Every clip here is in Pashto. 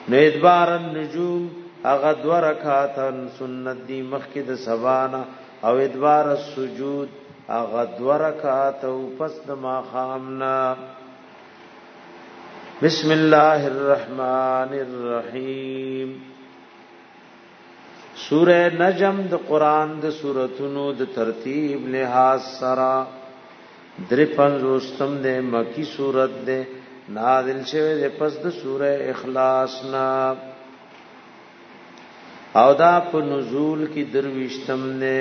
نو ادبار النجوم اغه 2 رکعاتن سنت دی مخکې د سبانا او ادبار السجود اغه 2 رکعات او پس د ماخامنا. بسم الله الرحمن الرحیم. سورہ نجم د قران د سوراتونو د ترتیب لحاظ سره 53 د مکی سورت ده، نازل شوه د پس د سورہ اخلاص نا، او دا په نزول کې درويشتم نه.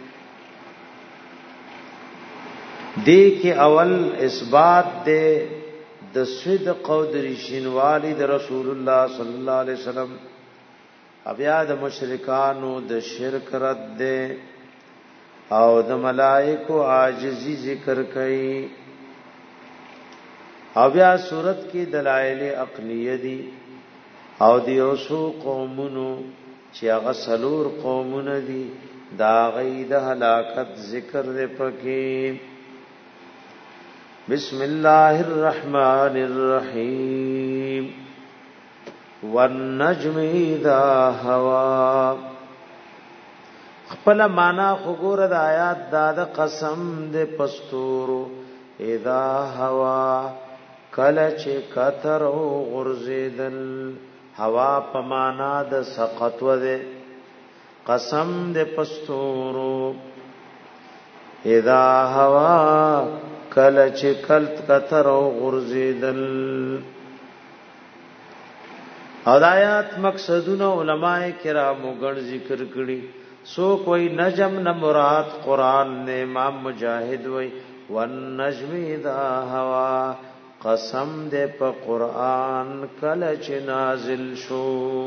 دې کې اول اثبات ده د صدق او د رښتینوالي د رسول الله صلی الله علیه وسلم، بیا د مشرکانو د شرک رد ده او د ملائکو عاجزی ذکر کړي، او بیا صورت کې دلایل عقلیه دي او د یوسو قومونو چې هغه سلور قومونه دي دا غي د هلاکت ذکر ده پکې. بسم الله الرحمن الرحیم. والنجم اذا هوا. خپل معنا خګور د آیات دا د قسم د پستورو اذا هوا کله چې کتر او غرزیدل، هوا په معنا د سقط و ده، قسم د پستورو اذا هوا کله چې کلت کتر او غرزیدل. او د آیات مقصدونه علماء کرامو ګڼ ذکر کړي. سو کوئی نجم نہ مراد قرآن نے، امام مجاہد وی والنجم اذا هوا قسم دے په قرآن کله چې نازل شو.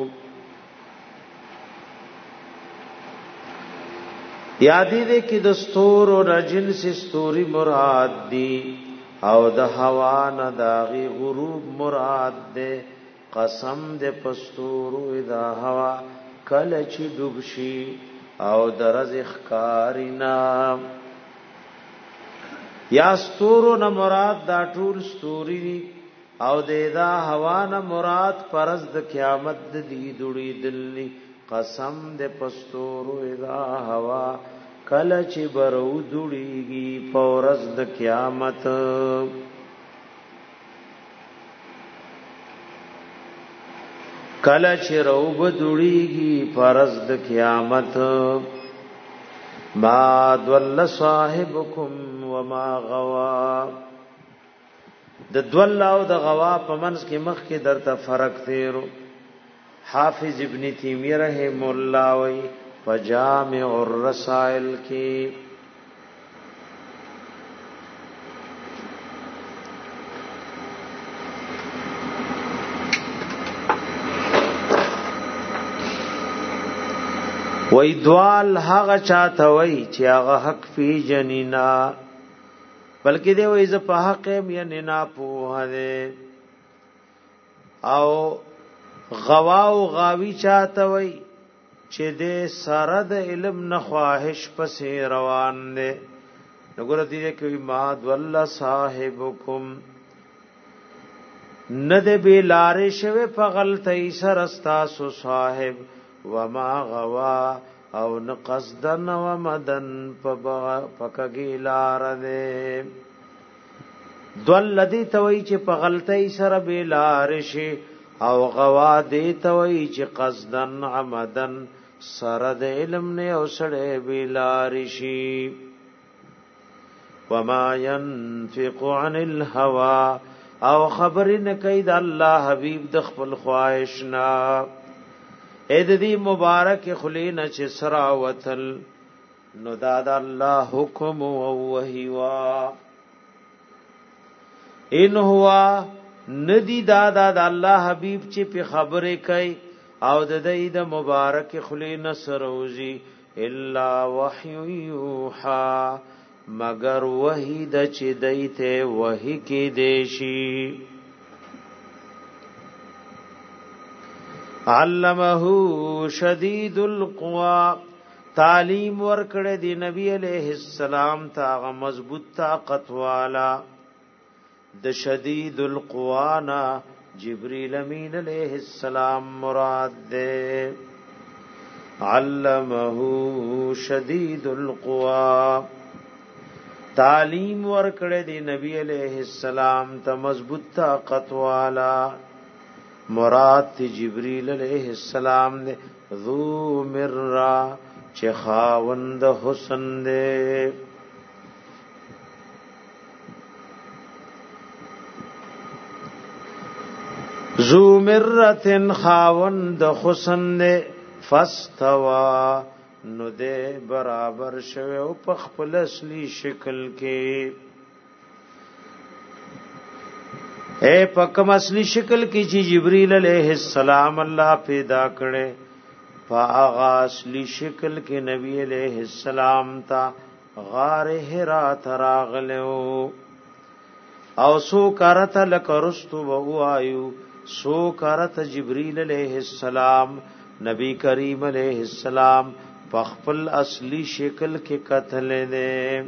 یادی دے کی دستور و رجن سے ستوری مراد دی، او د هوا نه داغي غروب مراد دے. قسم دے پستورو اذا هوا کله چې ډوبشي او درز اخکارینا. یا ستورو نه مراد دا ټول ستوري او د اذا هوا نه مراد پرز د قیامت د دی دوړي دلی. قسم دے پستورو اذا هوا کله چې برو دوړيږي پورز د قیامت. کله چې روب دوړيږي پرز د قیامت. ما دول صاحبکم وما غوا. د دول او د غوا په منځ کې مخ کې درته فرق تیرو. حافظ ابن تیمیہ رحم الله وی فجامع الرسائل کی وی دوال هغه چاته وی چې هغه حق فی جنینا، بلکې دی وی ز په حق یې نه پوهه ده. او غوا او غاوی چاته وی چې دې سره د علم نه خواهش پسې روان دي. وګوره دې کوي ما دول صاحبکم ند به لارې شوه په غلطۍ سره استاسو صاحب، وما غوا او نقصدن ومدن پکګی لار ده. دول لدی توي چې په غلطۍ سره به لارې شي، او غوا دې توي چې قصدن عمدن سره د علم نه او سړې بلار شي. وما ينفق عن الهوى او خبر نه کوي د الله حبيب د خپل خواهش نه. اې د دې مبارک خلینا چې سرا وتل نو دا د الله حکم او وحی وا. ان هوا ندی دا د الله حبيب چې په خبره کوي او د دې د مبارک خلینا سروزی الا وحی یوحى مگر وحی د چې دیته وحی کې دیشی. علمه شدید القوا تعلیم ورکړه دی نبی علیہ السلام ته مضبوط طاقت والا د شدید القوانا جبريل امین علیہ السلام مراد دے. علمه شدید القوا تعلیم ورکړه دی نبی علیہ السلام ته مضبوط طاقت والا. مراد تی جبريل علیہ السلام دے ذو مرہ چه خاوند حسن دے. ذو مرتن خاوند حسن دے. فاستوا نو دے برابر شوه او په خپل اصلي شکل کې. اے پکم اصلي شکل کې چې جبريل علیہ السلام الله پیدا کړي په هغه اصلي شکل کې نبی علیہ السلام تا غار حرا تراغلو او سو کرت لکرستو و آیو سو کرت جبريل علیہ السلام نبی کریم علیہ السلام پخپل اصلی شکل کې قتل دے.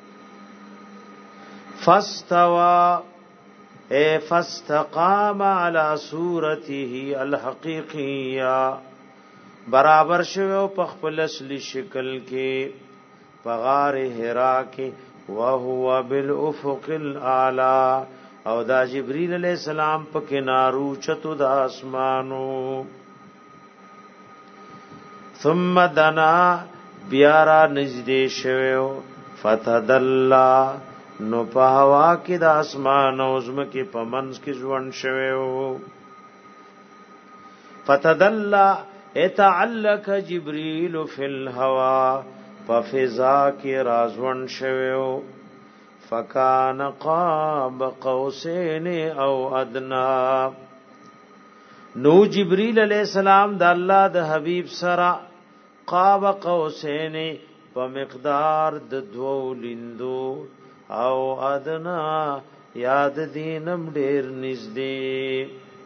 فاستوا اے فاستقام علی صورته الحقیقیہ برابر شو پخپل اصلی شکل کې پغار حرا کې وهو بالافق الاعلى او دا جبريل علیہ السلام په کنارو چتو د اسمانو. ثم دنا بیارا نزدې شوو فتدلا نو په هوا کې د اسمان او زمکه په منځ کې ژوند شوو. فتدلا اتعلق جبريل فی الهوا ففضا کې رازون شوو. فکان قاب قوسین او ادنا نو جبريل علیہ السلام د الله د حبیب سره قاب قوسین په مقدار د دوو لیندو او ادنا یاد دینم ډیر نږدې.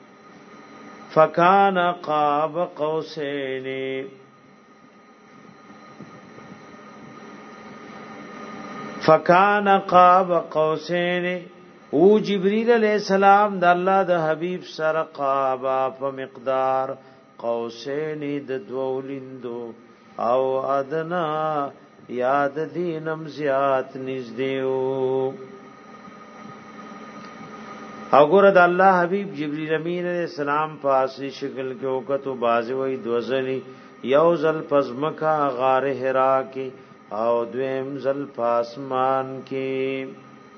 فکان قاب قوسین فکان قاب قوسین او جبريل علیہ السلام د الله د حبیب سره قابا په مقدار قوسین د دولیندو او ادنا یاد دینم زیات نږدېو. اگر د الله حبیب جبريل امین علیہ السلام په اصلي شکل کې وکړو بازي وای دوزلی یو ځل پزمکا غار حرا کې او دویم ځل پاسمان کې.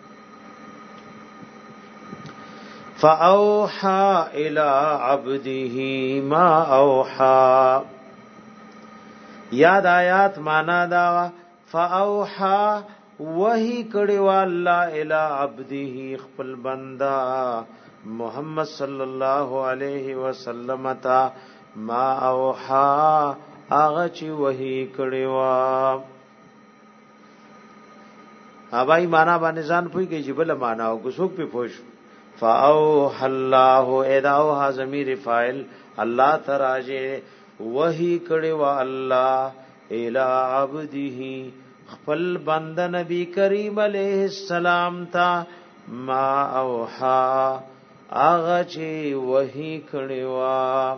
فاوحى الى عبده ما اوحى یاد آیات معنا دا فاوحى وحی کړي والله الى عبده خپل بندا محمد صلی الله علیه وسلم تا ما اوحى هغه چې وحی کړي وا. اوبای معنا باندې ځان پوي کې جبل معنا او څوک په پوښ. فاوحى الله اداو ضمیر فاعل الله تراجه وحی کړي وا الله الى عبده خپل بند نبی کریم علیہ السلام تا ما اوحى اغه چې وحی کړي وا.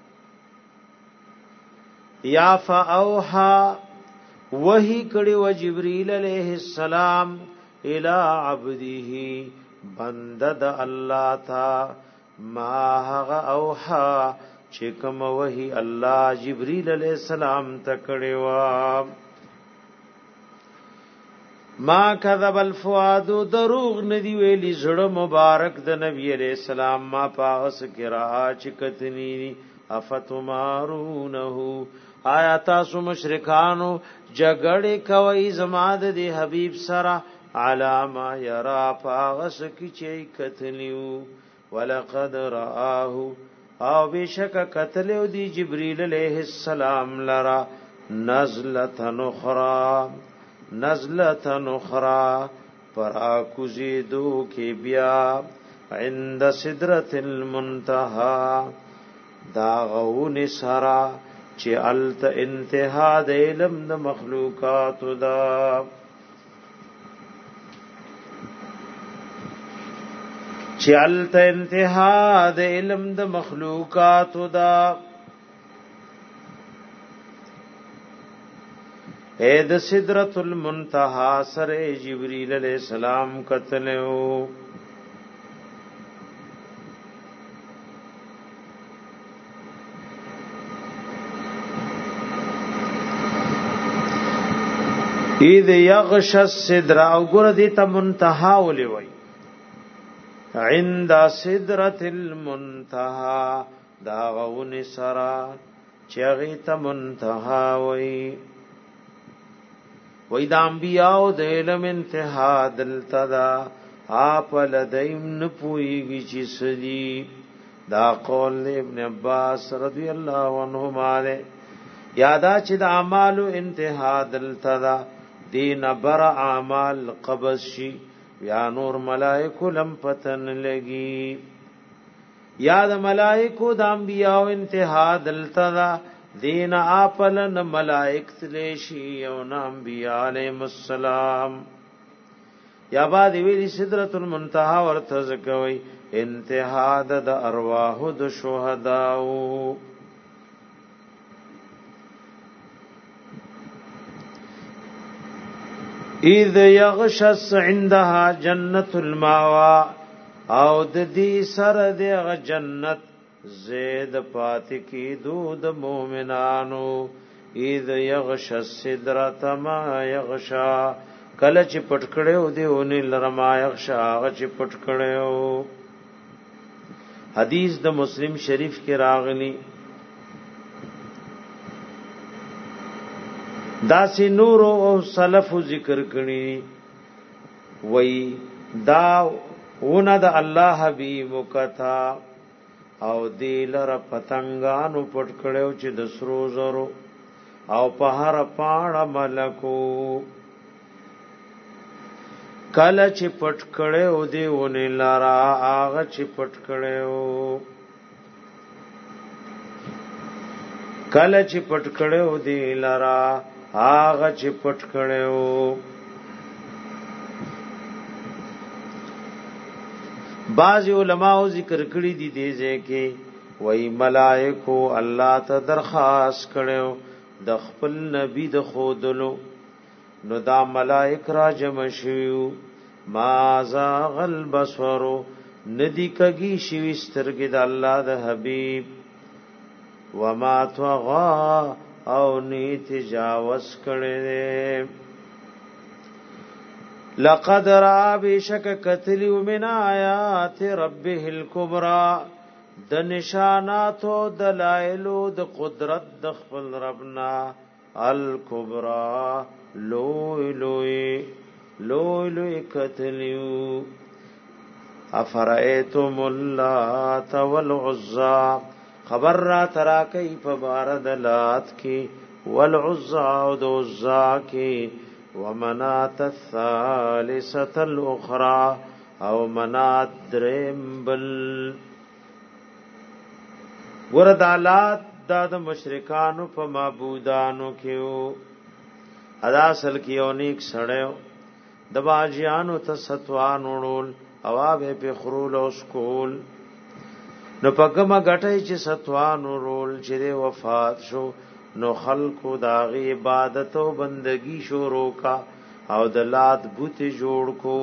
یا فاوحى وحی کړي و جبريل علیہ السلام الى عبده بند د الله تا ما هغه اوحى چې کوم وحی الله جبريل علیہ السلام ته کړي وا. ما کذب الفؤاد دروغ ندی ویلی زړه مبارک د نبی علیہ السلام ما پاس کرا چکتنی. افتمارونه آیا تاسو مشرکانو جګړه کوي زماد دی حبیب سره علاما یرا پاغس کی چي کتلیو. ولقد رآه او بشک قتلو دی جبريل علیہ السلام لرا نزلة اخرى پر آکوزیدو کی بیا عند صدرت المنتہا دا غون سرا چی علت انتہا د علم د مخلوقات دا چلت انتها د علم د مخلوقات دا اے د سدرۃ المنتہا سره جبرئیل علیہ السلام کتلو اذ یغش السدر او ګور دې ته منتها ولي وای عند سدرۃ المنتها دا غون سرا چغی ته منتها وای وای د انبیاء د علم انتها دلتدا اپ لدیم نه پویږي چې سدي دا قول ابن عباس رضی الله عنهما یادا چې د اعمال انتها دلتدا دین بر اعمال قبض شي یا نور ملائکو لم پتن لگی یاد ملائکو د انبیاء انتها دلتدا دین آپلن ملائک تلیشی او انبیاء علیہم السلام یا بعد ویلی سدرۃ المنتہا ورتزکوی انتها د ارواح د شهداو اذ یغشس عندها جنت الماوا او د دې سره د جنت زید پات کی دود مومنانو اذ یغشس سدرۃ ما یغشا کله چې پټکړیو دیونی لرما یغشا هغه چې پټکړیو حدیث د مسلم شریف کې راغلی داسی نور او سلف ذکر کړي وای دا ونه د الله حبیب کتا او دیلر پتنګانو پټ کړو چې د سرو زرو او په هر پاڼه ملکو کله چې پټ کړو دی ونه لرا هغه چې پټ کړو کله چې پټ کړو دی لرا آغا چی پټ کړو بعض علماء ذکر کړی دي دیځه کې وای ملائکو الله ته درخواست کړو د خپل نبی د خودلو نو دا ملائک را جمع شیو ما زاغل بصرو ندی کږي شوي سترګې د الله د حبیب وما طغى او نی تجاوز کړي لقد را بشک کتلی من آیات ربه الکبرى د نشانات او دلائل د قدرت د خپل ربنا الکبرى لوی لوی کتلیو افرایتم اللات والعزى خبر را ترا کئی فبارد لات کی والعزا او دوزا کی ومنات الثالثة الاخرى او منات درمبل وردالات دا د مشرکانو په معبودانو کېو ادا اصل کېو نیک سړیو د باجیانو ته ستوان وړول اوابه په خرول او سکول نو پکما غټای چې ستوان رول چې وفات شو نو خلقو داغي عبادت او بندگی شروع کا او د لات بوت جوړ کو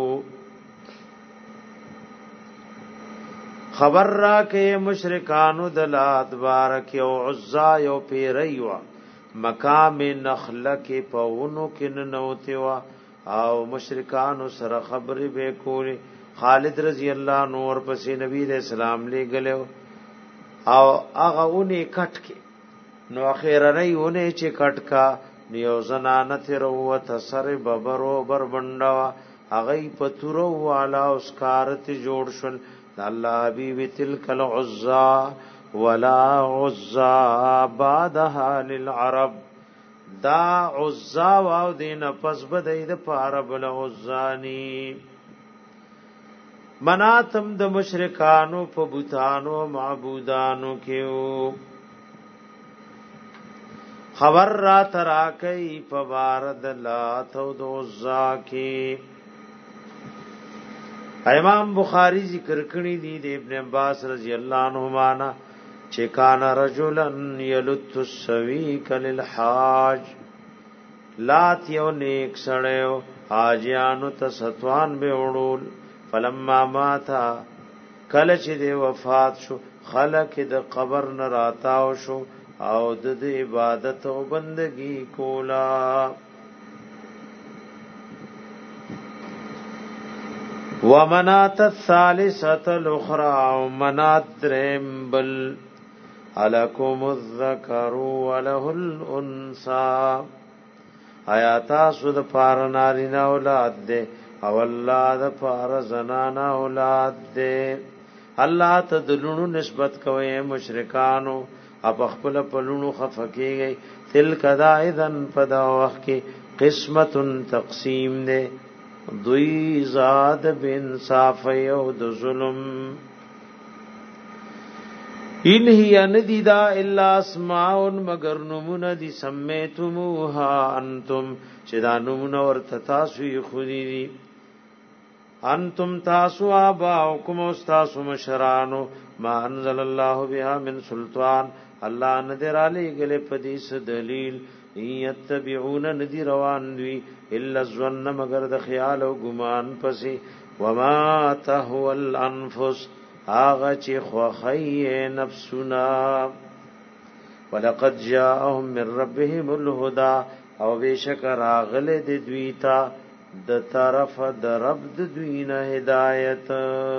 خبر را کې مشرکانو د لات بارک او عزا یو پیریوا مقام نخله کې پهونو کې نوتیوا او مشرکانو سره خبرې به کولې خالد رضی الله نور پسې نبی رسول الله لګلو او هغه اونې کټ کې نو اخیره نه اونې چې کټ کا نیو زنانه تر وته سره ببرو بر بنډا هغه پتورو والا اوس کارت جوړ شول الله حبیب تلک العزا ولا عزا بعدها للعرب دا عزا واو دین پس بدای د عرب العزانی مناتم د مشرکانو په بوتانو معبودانو کېو خبر را ترا کوي په بارد لات او د عزا کې امام بخاری ذکر کړی دی د ابن عباس رضی الله عنهما نا چې کان رجلن یلت السویک للحاج لات یو نیک سړیو حاجیانو ته ستوان به وړول فلما ماتا کله چې د وفات شو خلق د قبر نه راتاو شو او د عبادت او بندگی کولا ومنات الثالثه الاخرى منات درمبل الکم الذکر وله الانثى آیاتا سود پار نارینا اولاد دے او الله د پار زنانا اولاد دے الله ته دلونو نسبت کوي مشرکانو اپ خپل پلونو خفقيږي تلک دایذن پدا وخت کې قسمت تقسیم دے دوی زاد بن صاف یو د ظلم ان هي ندیدا الا اسماء مگر نمون دی سمیتموها انتم چې دا نمون ورته تاسو خودی دی انتم تاسو اباؤکم استاسو مشرانو ما انزل الله بها من سلطان الله ندر علی گله پدیس دلیل یتبعون ندی روان دی الا الظن مگر د خیال او ګمان پسې وما تهوى الانفس آغا چی خوخی نفسنا ولقد جاءهم من ربهم الهدى او بشکر آغل دی دویتا د طرف د رب د دوینا هدایت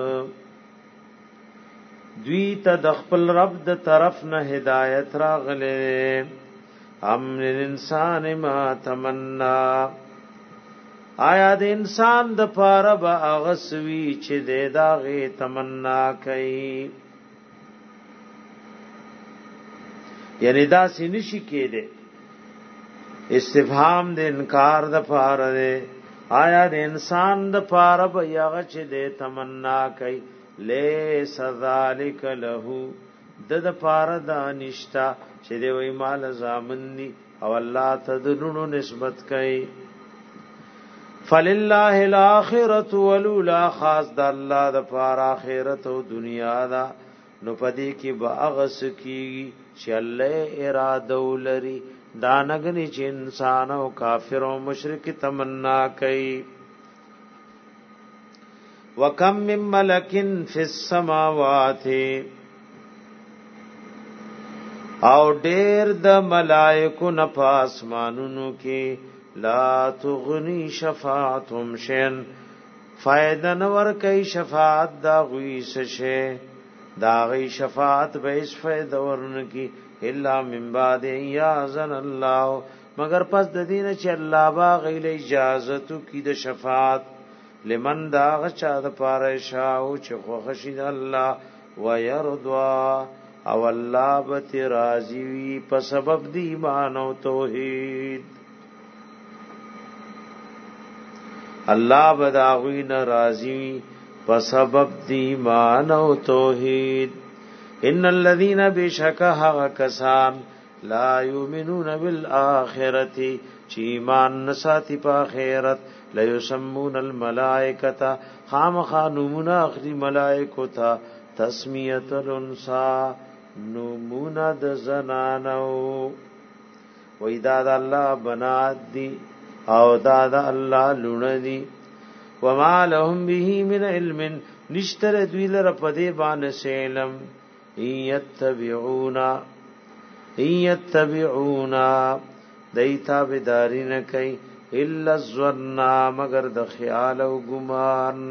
دویتا د خپل رب د طرف نه هدایت راغله ام الانسان ما تمنا آیا د انسان د پاره به اغسوي چې د داغه تمنا کوي یعنی دا سینشي کېده استفهام د انکار د پاره ده آیا د انسان د پاره به هغه چې د تمنا کوي لیس ذالک له د پاره دا نشتا چې د وی مال زامنی او الله تدلونو نسبت کوي فللله الاخرۃ ولولا خاص د الله د پار اخرت او دنیا دا نو پدې کې باغس کی چې الله اراده ولري دانګنی چې انسان او کافر او مشرک تمنا کوي وکم من ملکن فی السماوات او ډیر د ملائکو نه پاسمانونو کې لا تغنی شفاعتهم شین فائدہ نور کئی شفاعت دا غوی سشے دا غی شفاعت بیس فائدہ ورن کی الا من بعد یازن اللہ مگر پس د دین چې الله با غیل اجازت کی د شفاعت لمن دا غچا د پاره شاو چې خوښی د الله ويرضوا او الله به راضی وي په سبب دی ایمان او توحید الله بداوی ناراضی په سبب دی ایمان او توحید ان الذين بشکه کسان لا یؤمنون بالآخرة چې ایمان نساتی په آخرت لا یسمون الملائکه خامخانون اخری ملائکه تا تسمیه الانسا نمونه د زنانو وېدا د الله بنات دي او دادا الله لونه دي وما لهم به من علم نشتر دوی لره پدې باندې سلم یتبعونا دیتا بداری نه کوي الا الظن مگر د خیال او ګمان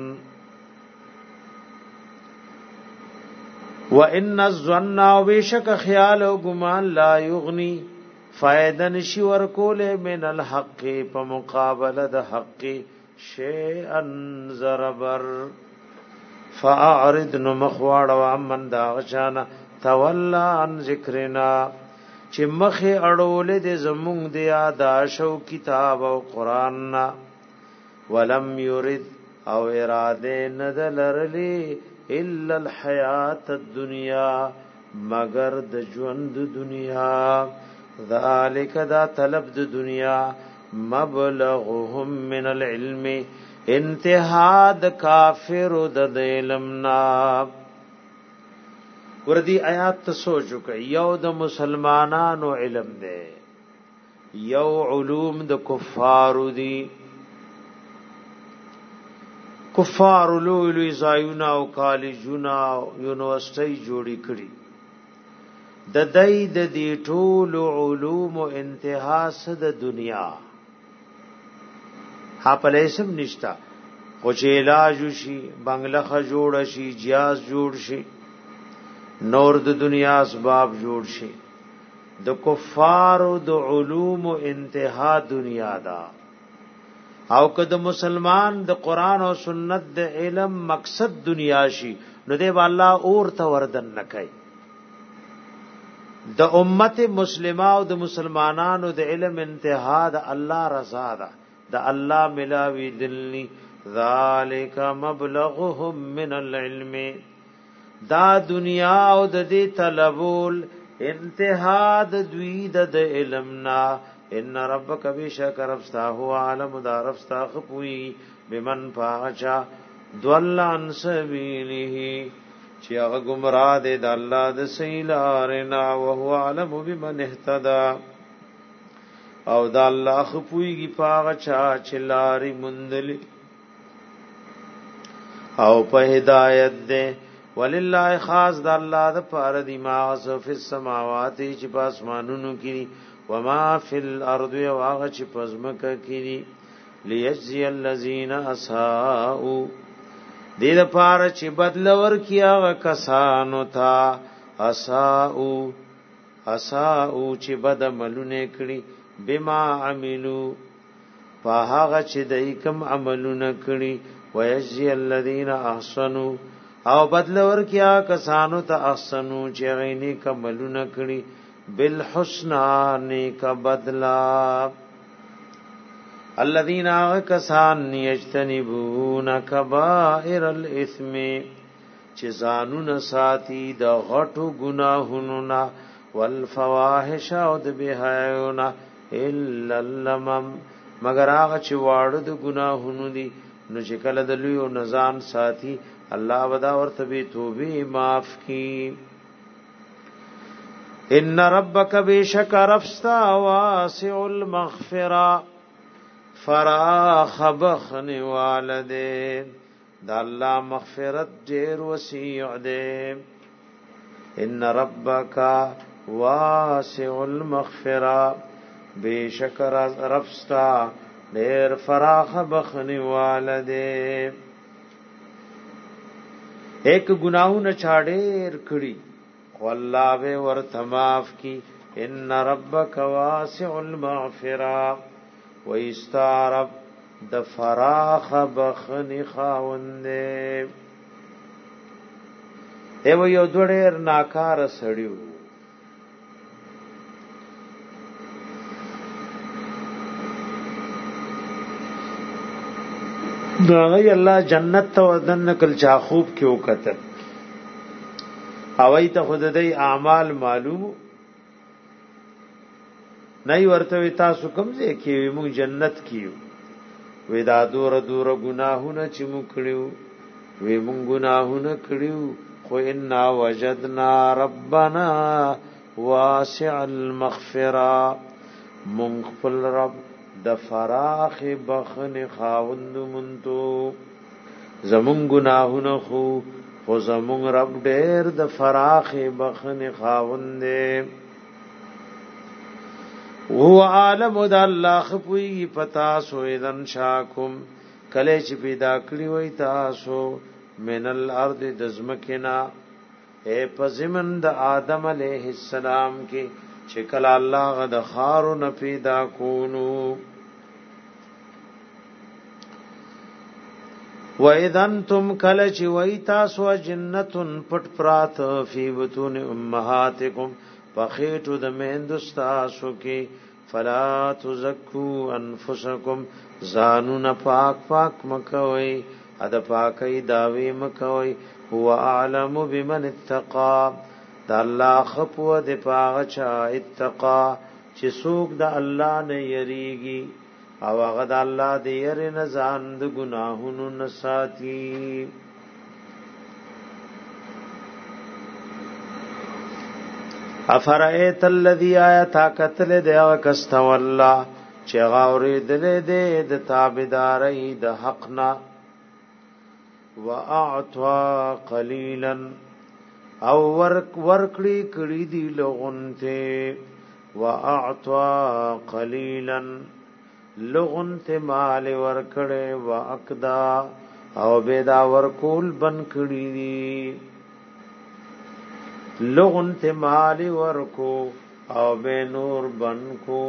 وان الظن وبشک خیال او ګمان لا یغنی فائدہ نشی ورکوله من الحق په مقابله د حق شیئا زربر فاعرض مخواړ و امن دا غشانا تولا عن ذکرنا چې مخه اړول د زمونږ د یاداشو کتاب او قران نا ولم يرد او اراده ندلرلی الا الحیات الدنیا مگر د ژوند دنیا ذالک دا طلب د دنیا مبلغهم من العلم انتها د کافر د علمنا. وردی آیات ته سوچ وکړه، یو د مسلمانانو علم دی، یو علوم د کفارو دی. کفار لوی زایونه او کالجونه او یونیورسيټي جوړی کړي، د دای د دې ټول علوم او انتها د دنیا هپلې سم نشتا، خو چې علاج شي، بنگله جوړ شي، جیاز جوړ شي، نور د دنیا اسباب جوړ شي. د کفارو د علوم او انتها دنیا دا، او که د مسلمان د قران او سنت د علم مقصد دنیا شي، نو دی الله اور ته وردن نکای. د امت مسلمه او د مسلمانانو د علم انتها د الله رضا ده، د الله ملاوی دلنی. ذالک مبلغهم من العلم، دا دنیا او د دې طلبول انتها د دوی د علمنا. ان ربک بشک ربستا هو عالم دا ربستا خپوی بمن فاچا ضل عن سبیله، چې هغه گمراه دی د الله د سیلارنا، او هو عالم بمن اهتدى، او دا الله خپوی پاچا چې لاري مندلی او په هدایت ده. ولله خاص د الله د پاره دی ما فی السماوات چې په اسمانونو کې وما فی الارض واغ چې پزمکه کې، لیجزی الذین اساءوا، دې د پاره چې بدل ورکیا کسانو ته اساءوا چې بد عملونه کړی، بما عملو په هغه چې دای کوم عملونه کړی، ويجزي الذين احسنوا، او بدل ورکیا کسانو ته احسنو چې غینی کملونه کړي، بالحسنا نیک بدلا. الذين کسان یجتنبون کبائر الاثم، چې ځانونه ساتي د غټو گناهونو نه، والفواحش او د بهایونه، الا اللمم مگر هغه چې واړه د گناهونو دي، نو چې کله د لوی او نزان ساتي، الله ودا ورته به توبه معاف کی. ان ربک بشک ربستا واسع المغفرہ، فراخ بخن والدین، دا الله مغفرت ډیر وسیع دی. ان ربک واسع المغفرہ، بشک ربستا ډیر فراخ بخن والدے. ایک گناہوں چاڑیر کڑی واللہ وے ورته معاف کی. ان ربک واسع المغفرہ، ویستارب د فراخ بخن خاوندے. ایو یو دوڑیر ناکار سڑیو، داغی الله جنت ته ودن کل چا خوب کې وکتل، اوی ته خود دې اعمال معلوم نه ورته تاسو کوم ځای کې موږ جنت کیو، وې دا دور گناهونه چې موږ کړیو، وې موږ گناهونه کړیو، خو ان وجدنا ربنا واسع المغفرہ، موږ خپل رب د فراخ بخن خاوند منتو. زمون گناهونه خو زمون رب ډیر د فراخ بخن خاوند دی. هو عالم د الله خپوی پتا سو اذن شاکم، کله چې پیدا کړی وای تاسو من الارض دزمکنا، اے پزمن د آدم علیہ السلام کې چې کله الله غد خارو نه پیدا کونو. وَإِذَنْتُمْ كَلَچِ وَإِتَاسُ جِنَّةٌ پټ پرات فی بطون امهاتکم، پخیټو د میندستاسو کې، فلا تزکوا انفسکم، ځانون پاک مکوئ، اد پاکی داوی مکوئ. هو اعلم بمن اتقى، دا الله خپو د پاغه چا اتقا، چې څوک د الله نه یریږي. او هغه د الله د ير نه ځان د ګناهونو نساتی. افرایت الذی آیت قتل دی کست والله چې غاوري دلې دې د تابعداري د حقنا واعطى قليلا او ورکړي کړي دي لغونته واعطى قليلا لغونته مال ورکړي واقدا او بيدا ورکول بن کړي دي لغونته مال ورکو او به نور بن کو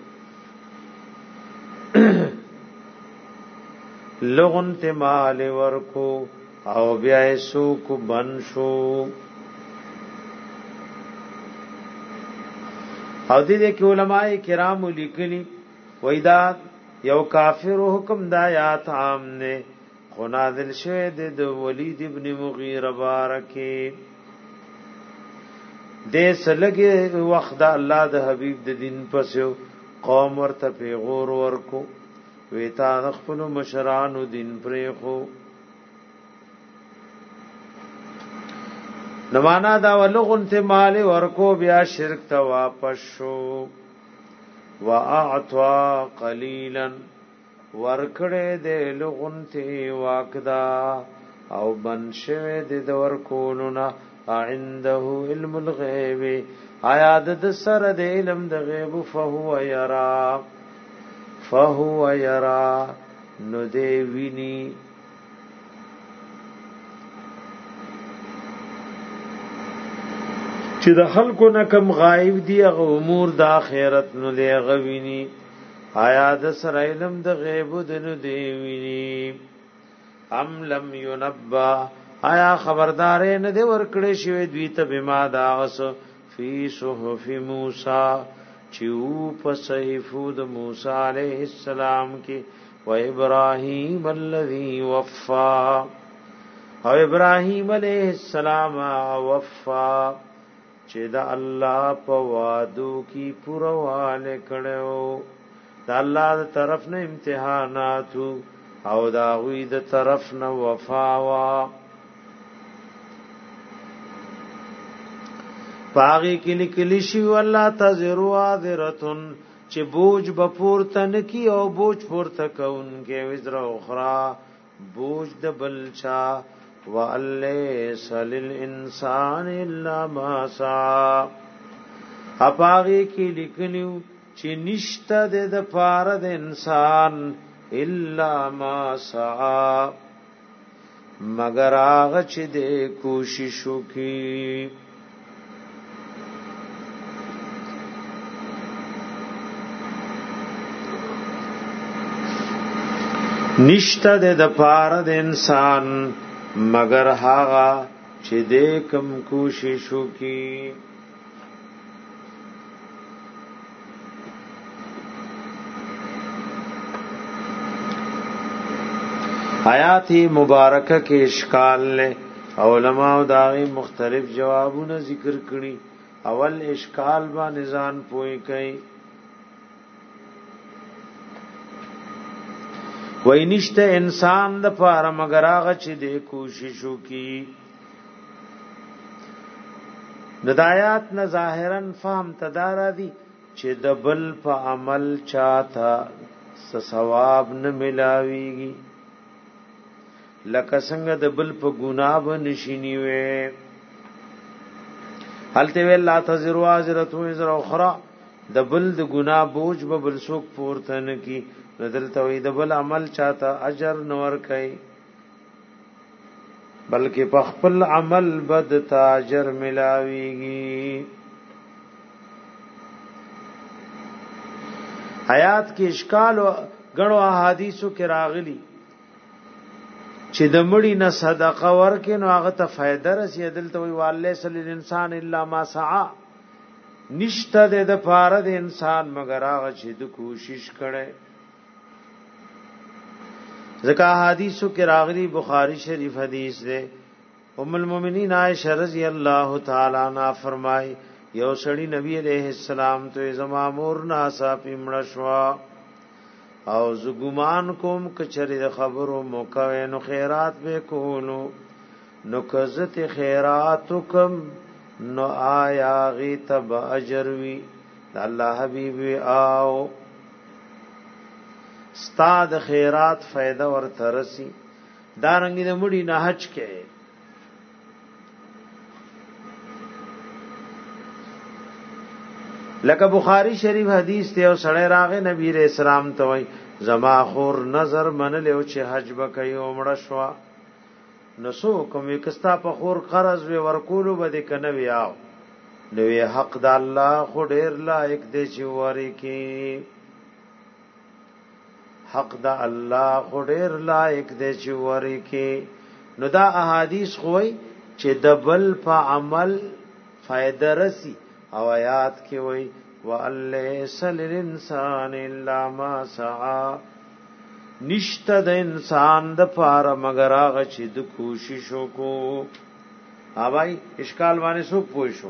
لغونته مال ورکو او بیا سو کو بن شو. او دې کې علماء کرام لیکلي وېدا یو کافر حکم د آیات عام نه خو نازل شوه د ولید ابن مغیره بارکه دې سلګي وخت د الله د حبیب د دین پسو قوم ورته پیغور ورکو ویتا خپل مشرانو دین پرې خو نمانا دا ولغنت مال ورکو بیا شرک ته واپس شو. واعطوا قليلا ورکړه دې لغنت واکدا او بنشوه دې ورکولنا عنده علم الغیب آیا د سر د علم د غیب فهو یرا نو دی ویني چې د خلکو نه کم غایب دی هغه امور د آخرت نو دی غویني آیا د سر علم د غیب د نو دی ویني ام لم ينبا آیا خبردارې نه دی ورکړې شوی دوی ته بما داغس فی صحف موسی چې په صحیفو د موسی علیه السلام کې و ابراهیم الذی وفا او ابراهیم علیه السلام وفا چې دا الله په وادو کې پرواله کړو دا الله د طرف نه امتحانات او دا غوی د طرف نه وفا وا باغی کلی کلی شی والله تزرو ذرتن چې بوج بپورتن کی او بوج پورته کون کې وزر اخرى بوج د بلچا وَأَلَّيْسَ لِلْإِنسَانِ إِلَّا مَا سَعَى اپاغي کې لیکلو چې نشته د پاره د انسان الا ما سعى مگر هغه چې د کوشش وکړي. نشته د پاره د انسان مگر هاغه چې دې کم کوشش وکي. آیات مبارکه کې اشکال له علماء داغي مختلف جوابونه ذکر کړي. اول اشکال باندې ځان پوي کوي وای نشته انسان د پاره مگر هغه چې د کوشش وکي. ندایات نه ظاهرا فهم تدارا دي چې د بل په عمل چاته ثواب نه ملاويږي لکه څنګه د بل په ګناه بنشيني وي حالته ویل لا تزرو وازره وزر اخرى د بل د ګناه بوج به بل څوک پورته نه کی دلته وي د بل عمل چاته اجر نور کوي بلکې په خپل عمل بد تاجر ملاويږي. آیات کې اشکال او غنو احادیثو کې راغلي چې د مړی نه صدقه ورکې نو هغه ته فائدہ رسي. دلته وی والله صلی الانسان الا ما سعى نشته د پاره د انسان مگر هغه چې د کوشش کړي. ذکا حدیثو کې راغلی بخاری شریف حدیث ده ام المؤمنین عائشہ رضی اللہ تعالی عنہا فرمای یو سړی نبی علیہ السلام ته زما مور ناسا پیمړ شوا او زګمان کوم کچری د خبرو موکوي نو خیرات به کولو نو کزت خیرات کوم نو آیا غی تب اجر وی الله حبیب او استاد خیرات فائدہ ور ترسی دارنګ د مړی نه حج کې لکه بخاری شریف حدیث ته او سړی راغې نبی رسول الله ته وای زما خور نظر منل او چې حج وکي او مړ شو نسو کوم کستا په خور قرض وی ورکولو بده کنه ویاو نو حق د الله خو ډیر لایق دی چې وری کی حق د الله خو ډیر لایق دی چې وری کی نو دا احادیث خوای چې د بل په عمل فائدہ رسی او آیات کې وای وَأَلَّيْسَ لِلْإِنسَانِ إِلَّا مَا سَعَى نشته د انسان د پاره مگر هغه چې د کوشش وکړو اوای اشکال باندې سو پوه شو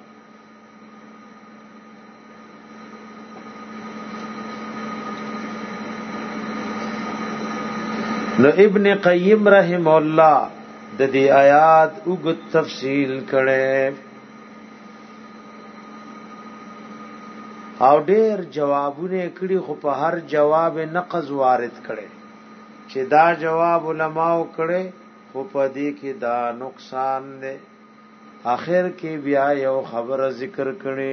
نو ابن قیم رحم الله د دې آیات وګ تفصیل کړي او ډېر جوابونه کړي خو په هر جواب نقض وارد کړي چې دا جواب علماو کړي خو په دې کې دا نقصان دی اخر کې بیا یو خبره ذکر کړي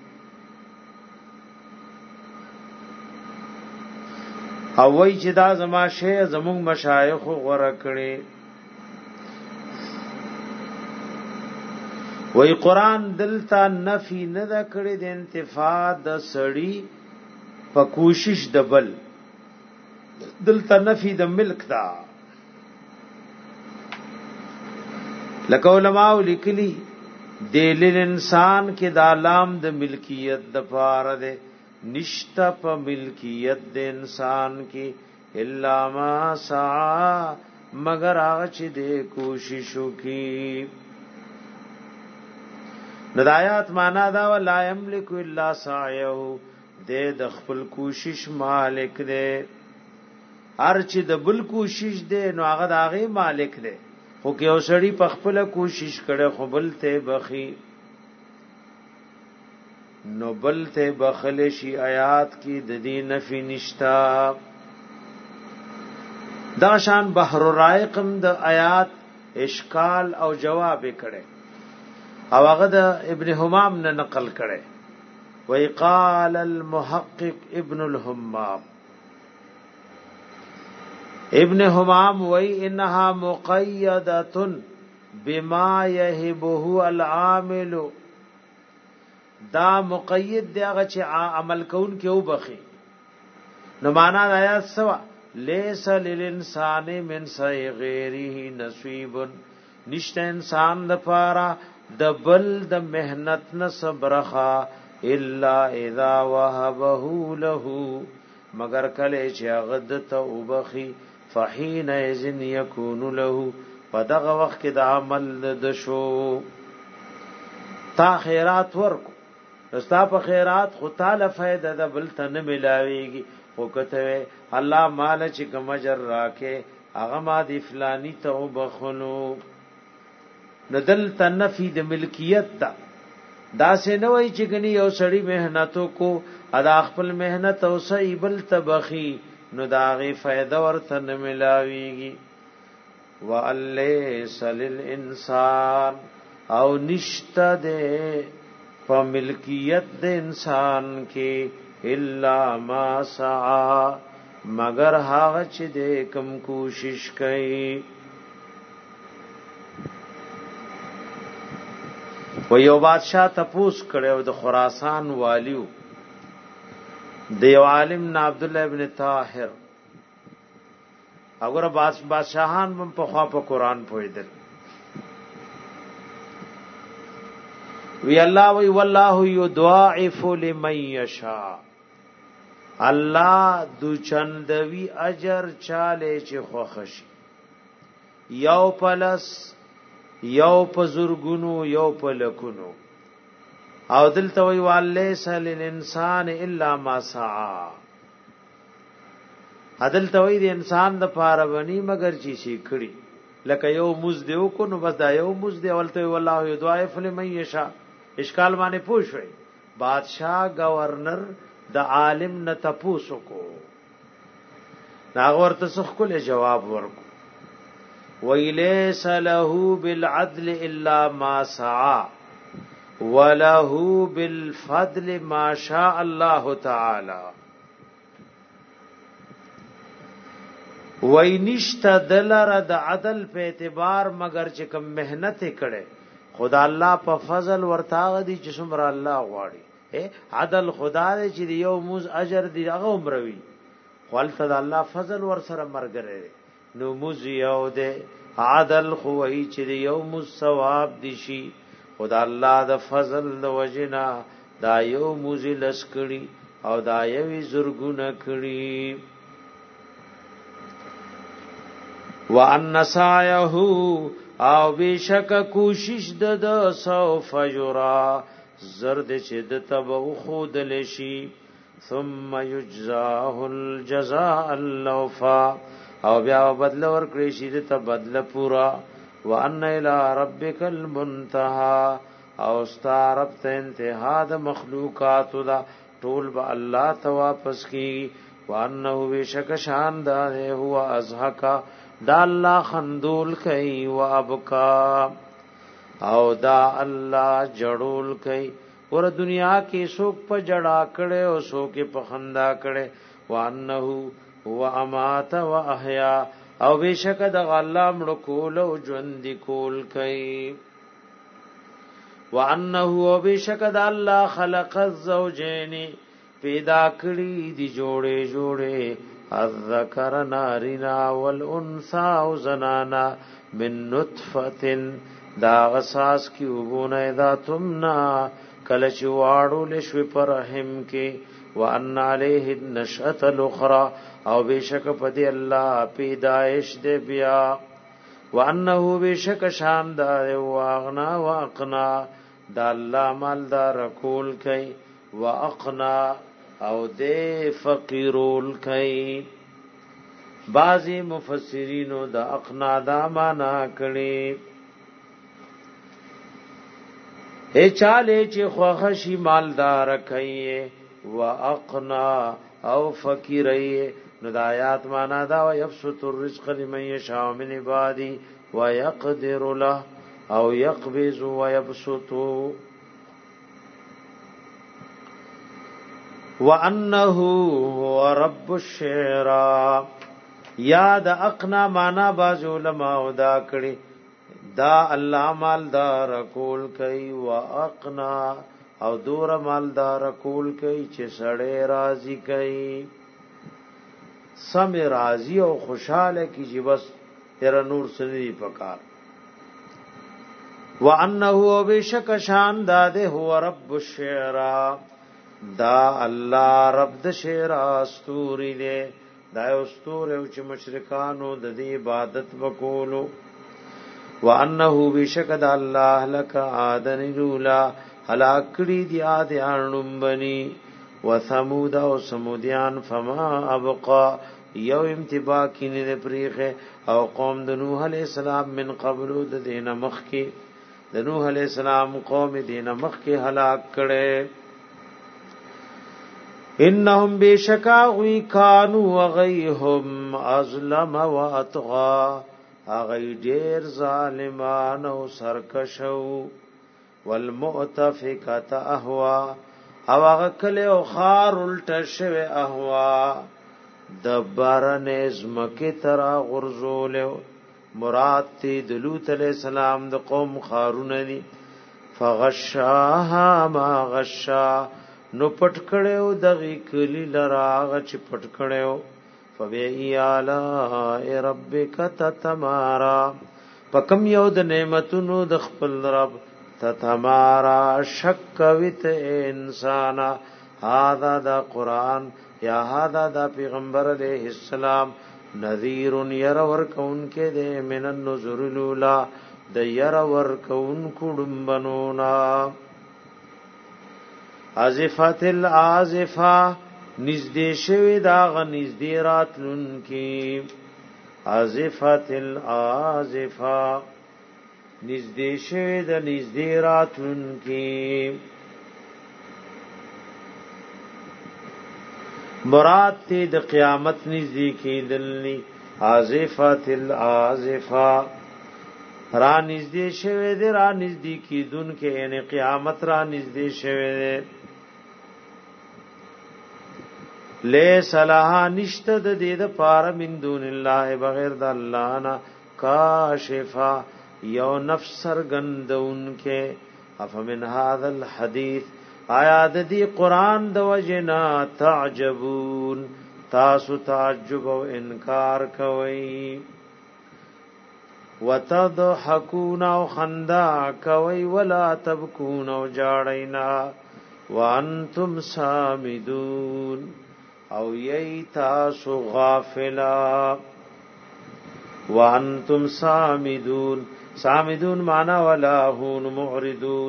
او وای چې دا زما شی زموږ مشایخ غوړه کړي وی قرآن دلتا نفی ندا کړي د انتفاع د سړی په کوشش د بل دلتا نفی د ملک دا لکه علماء لیکلی دلیل انسان کې د علام د ملکیت د پاره ده نشتا په ملکیت د انسان کې الا ما سعى مگر هغه چې د کوششو کې ندایات معنا دا ولا یملک الا سعیه دې د خپل کوشش مالک دې هر چې د بل کوشش دې نو هغه د هغه مالک دې خو کې اوسړي په خپل کوشش کړي خو بل ته بخي نو بل ته بخل شي آیات کې د دې نفي نشتا دا شان بحر رائقم د آیات اشکال او جواب کړي او هغه د ابن حمام نه نقل کړي وی قال المحقق ابن الحمام ابن حمام وی انها مقیدۃ بما یهبه العامل دا مقید دی هغه چې عمل کون کې وبخي نو معنا د آیات سوا لیس للانسان من سعی غیره نصیب نشته انسان د پاره د بل د مهنت نه صبرخه الا اذا وهبه له مگر کله چې غد ته وبخي فحين اذن يكون له پدغه وخت کې د عمل د شو تا خیرات ورکو رستا په خیرات خو تعالی فائدہ د بل ته نه ملاويږي او کته الله مال چې کوم اجر راکې هغه ما دی فلانی ته وبخلو ندل تنفی د ملکیت دا سه نه وای چې غنی یو سړی مهنتو کو ادا خپل مهنت او سیبل تبخی نو داغه فائدہ ورته نه ملاویږي وَأَلَّيْسَ لِلْإِنسَانِ او نشته ده په ملکیت د انسان کې الا ما سعى مگر هغه چې د کم کوشش کوي و یو بادشاہ تپوس کړو د خراسان والیو د یو عالم نا عبد الله ابن طاهر اگر بادشاہان په خوا په قران پویدل وی الله وی والله یضاعف لمن یشاء الله دو چندوی اجر چاله چې خوښي یو پلس یو په زورګونو یو په لکونو او دلته وی والله سل الانسان الا ما سعى عدل توحید انسان د پاره بنی مگر چی شي کړي لکه یو مز دیو کو نو بس دا یو مز دی ولته والله یضاعف لمن یشاء اشکال باندې پوښوي بادشاہ گورنر د عالم نه تپوسو کو ناغور تسخ کله جواب ورکو ویلیس له بالعدل الا ما سعى وله بالفضل ما شاء الله تعالی وای نشته دلره د عدل په اعتبار مگر چې کوم مهنت کړي خدا الله په فضل ورتاغ دي چې څومره الله غواړي عدل خدا دې چې یو موز اجر دی هغه عمروي خپل د الله فضل ور سره مرګره نو موز یو دې عدل خو وای چې یو موز ثواب دي شي خدا الله د فضل د وجنا دا یو موز لسکړي او دا یوي زرګونه کړي وان سعيه او بشک کوشش د سوف یرا زرد چې د تبو خود لشي ثم یجزاه الجزاء اللوفا او بیا بدل ورکړي شي د بدل پورا وان الى ربک المنتهى او ستارب ته انتها د مخلوقات دا ټول به الله ته واپس کی وانه بشک شاندار هو ازهکا دا الله خندول کوي و ابکا او دا الله جړول کوي ور دنیا کې څوک په جړا کړي او څوک په خندا کړي وانه هو امات و احیا او بشک د الله مړ کول او ژوند کول کوي وانه هو بشک د الله خلق الزوجین پیدا کړی دی جوړې جوړې الذکر نارینا والانثى او زنانا من نطفه دا غساس کی وبونه اذا تمنا کله چې واړو لشو پر رحم کې وان علیه النشأه الاخرى او بشک پدی الله پیدائش دې بیا وانه بشک شاندار واغنا واقنا دا الله مالدار کول کوي واقنا او دې فقیرول کوي بعضی مفسرینو د اقنا دا معنا کړي اے چاله چې خوښي مالدار کوي واقنا او فقیرای نو د آیات معنا دا یبسط الرزق لمن یشاء من عبادی ويقدر له او يقبض ويبسط وانه هو رب الشعرا یاد اقنا معنا باز علماء دا کړي دا الله مالدار کول کوي واقنا او دور مالدار کول کوي چې سړی راضي کوي سم راضي او خوشاله کی چې بس تیرا نور سنی پکار وانه بشک شان داده هو رب الشعرا دا الله رب د شعر استوري دے دا استور او چې مشرکانو د دې عبادت وکولو وانه بشک د الله لک عادن رولا هلاکړي دی عادیانم بني وثمود او سمودیان فما ابقا یو امتبا کینه پریخه او قوم د نوح علی السلام من قبل د دینه مخ کې د نوح علی السلام قوم دینه مخ کې هلاک کړي انهم بشکا وی کانوا غیهم ازلم واطغى اغی ډیر ظالمان او سرکشو والمؤتفقه اهوا او هغه کله او خار الټ شوه اهوا د بارن ازمکه ترا غرزول مراد تی دلوت علیہ السلام د قوم خارون دی فغشاها ما غشا نو پټ کړو دغه کلی لراغ چې پټ کړو فبئی اعلی ربک تتمارا پکم یو د نعمتونو د خپل رب تتمارا شک وت انسان هاذا د قران یا هاذا د پیغمبر علیہ السلام نذیر ير ور کون کې د من النذر الاولى د ير ور کون کډم بنونا ازفت الازفا نزدې شوی دا غ نزدې راتلون کی ازفت الازفا نزدې شوی د نزدې راتلون کی مراد ته د قیامت نزدې کیدلنی ازفت الازفا را نزدې شوی دی را نزدې کیدون کې یعنی قیامت را نزدې شوی دی لیس لها نشت د دې د پار من دون الله بغیر د الله نه کاشفا یو نفس سرګندون کې افمن هذا الحديث آیا د دې قران د وجنا تعجبون تاسو تعجب او انکار کوئ وتضحكون او خندا کوي ولا تبكون او جاړینا وانتم سامدون او یی تاسو غافلا وانتم سامدون سامدون معنا ولا هون معرضون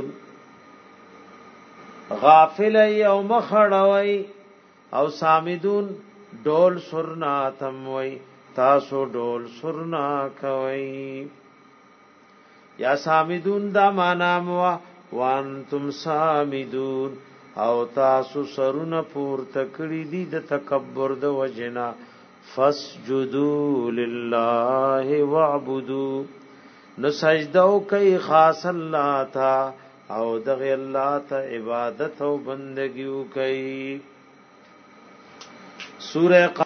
غافل او مخړوي او سامدون ډول سرنا تم وي تاسو ډول سرنا کوي یا سامدون دا معنا موا وانتم سامدون او تاسو سرونه پور تکړی دي د تکبر د وجنا فسجدوا لله واعبدوا نو سجدو کوي خاص الله تا او دغه الله ته عبادت او بندګي کوي سوره